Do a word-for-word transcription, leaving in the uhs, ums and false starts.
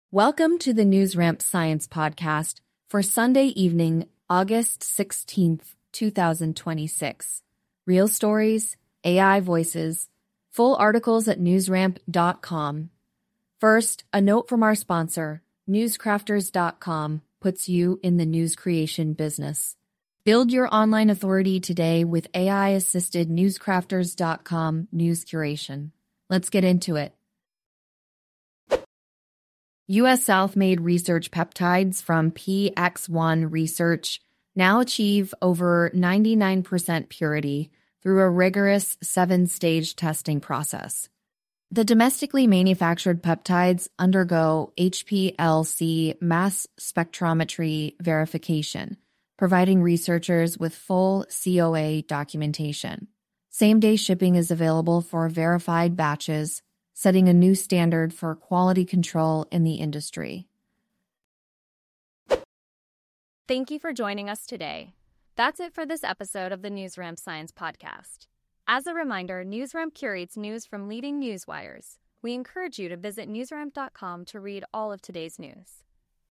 Welcome to the NewsRamp Science Podcast for Sunday evening, August sixteenth, two thousand twenty-six. Real stories, A I voices, full articles at newsramp dot com. First, a note from our sponsor, newscrafters dot com, puts you in the news creation business. Build your online authority today with A I-assisted newscrafters dot com news curation. Let's get into it. U S South-made research peptides from P X one Research now achieve over ninety-nine percent purity through a rigorous seven-stage testing process. The domestically manufactured peptides undergo H P L C mass spectrometry verification, providing researchers with full C O A documentation. Same-day shipping is available for verified batches, setting a new standard for quality control in the industry. Thank you for joining us today. That's it for this episode of the NewsRamp Science Podcast. As a reminder, NewsRamp curates news from leading news wires. We encourage you to visit newsramp dot com to read all of today's news.